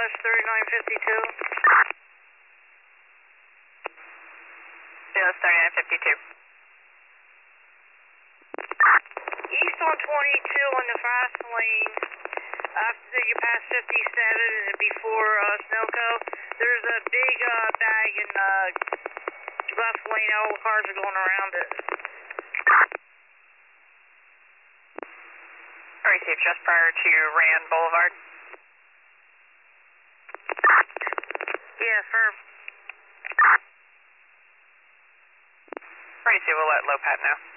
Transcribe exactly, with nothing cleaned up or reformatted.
West thirty-nine fifty-two. C L S thirty-nine fifty-two. East on twenty-two on the fast lane, after you pass fifty-seven and before uh, Snowco, there's a big uh, bag in the left lane. All the cars are going around it. Received just prior to Rand Boulevard. Yeah, for... Receive, we'll let Lopat know.